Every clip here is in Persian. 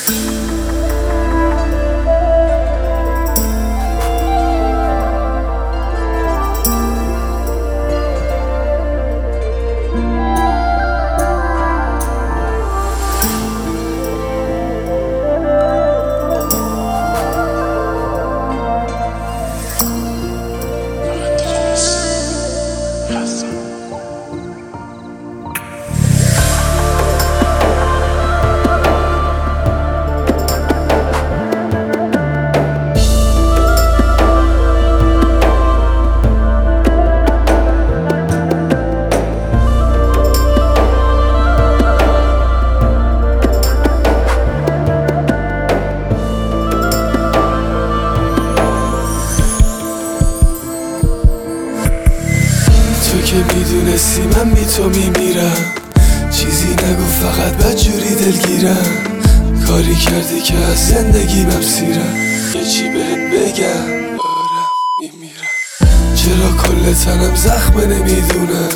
تو که میدونستی من بی تو میمیرم، چیزی نگو فقط بدجوری دلگیرم. کاری کردی که از زندگی بپسیرم، یه چی بهت بگم آرم میمیرم. چرا کل تنم زخمه نمیدونم،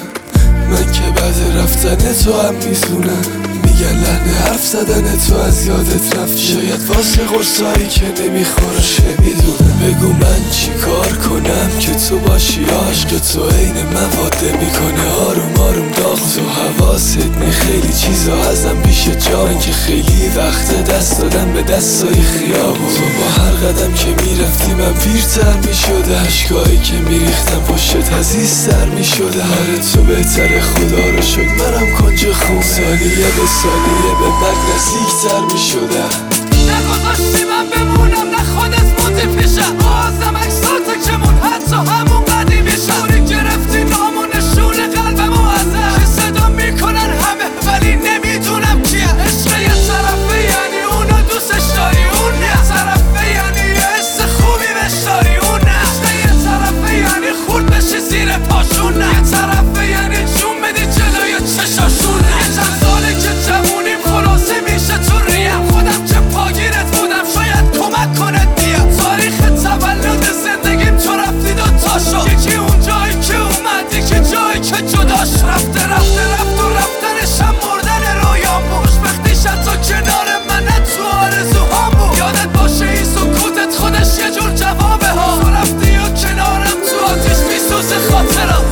من که بعد رفتن تو هم میزونم. میگن لحن حرف زدن تو از یادت رفت، شاید واسه قرصایی که نمیخورم. چه میدونم بگو من چی کار کنم که تو باشی. عشق تو عین مواده میکنه آروم آروم داغ. تو حواست نی خیلی چیزا ازم پیش جا، من که خیلی وقت دست دادم به دستای خیابون. تو با هر قدم که میرفتی من پیرتر میشده، عشقایی که میریختم پشت عزیزتر میشده. آره تو بهتره خدا رو شکر منم کنج خونه، ثانیه به ثانیه به مرگ نزدیکتر میشدم. نگذاشتی من بمونم نه خودت موندی پیشم، آزم اکساتو که مون حتی همون قدی میشم. اوری گرفتی نامو نشون قلبمو ازم، که صدا میکنن همه ولی نمیدونم کیه. عشق یه طرفه یعنی اونو دوستش داری، اون یه طرفه یعنی یه حس خوبی بهش داری، اون نه. عشق یه طرفه یعنی خورد بشی زیر پاشون، نه. یه طرفه یعنی جون بدی جلوی چشاشون. یه چند ساله که جوونیم خلاصه میشه تو ریم، خودم که پاگیرت بودم شاید کمک کنت بیام. تاریخ تولد زندگیم تو رفتی دوتا شد، یکی اون جایی که اومدی که جایی که جداش. رفته رفته رفت و رفتنش هم مردن رویام بود، خوشبختیش حتی کنار من نه تو آرزوهام بود. یادت باشه این سکوتت خودش یه جور جوابه ها، تو رفتی و کنارم تو آتیش میسوزه خاطرم.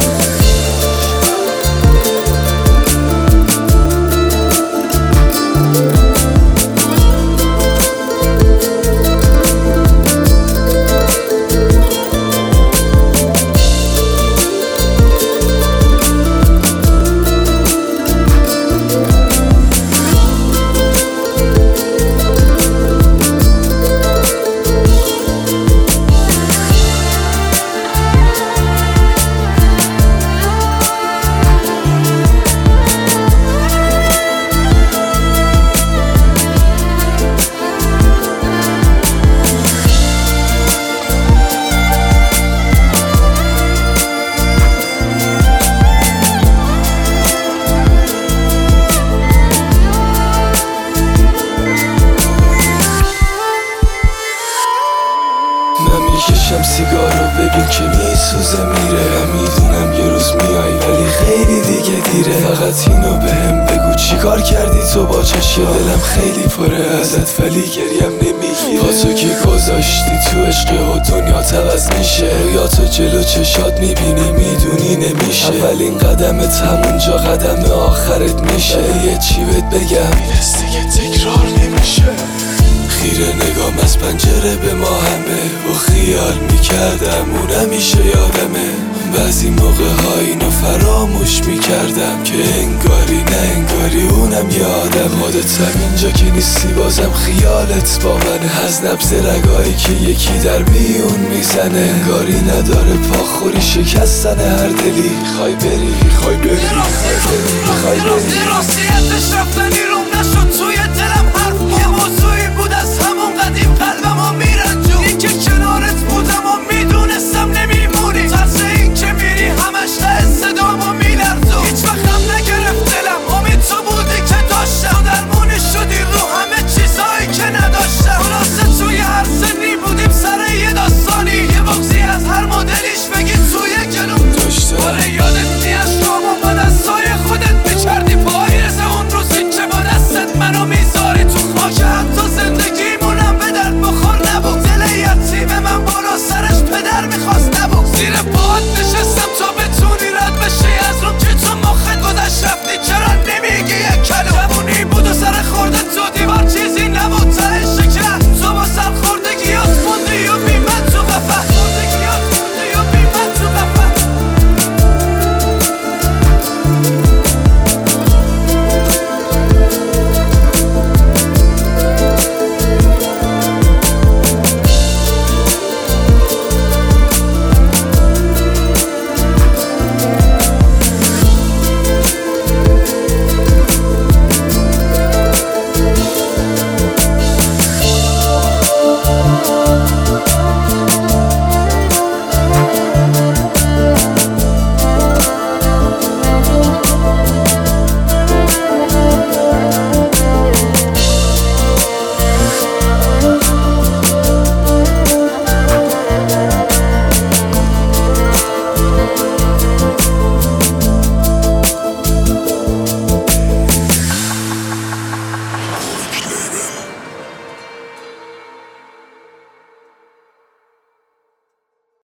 من میکشم سیگارو ببین که میسوزه میره. میدونم یه روز میای ولی خیلی دیگه دیره. فقط اینو بهم بگو چی کار کردی تو با چشم، دلم خیلی پره ازت ولی گریم نمیگیره. پاتو که گذاشتی تو عشق و دنیا عوض میشه، رویاتو جلو چشات میبینی میدونی نمیشه. اولین قدمت همونجا قدم آخرت میشه. یه چی بهت بگم میرسه که تکرار نمیشه. خیره نگام از پنجره به ما همه و خیال میکردم اون همیشه یادمه. بعضی موقع ها اینو فراموش میکردم که انگاری نه انگاری اونم یادم. خودت اینجا که نیستی بازم خیالت با منه، از نبض رگایی که یکی در بیون میزنه. انگاری نداره پاخوری شکستن هر دلی. خواهی بری خواهی بری خواهی بری خواهی بری.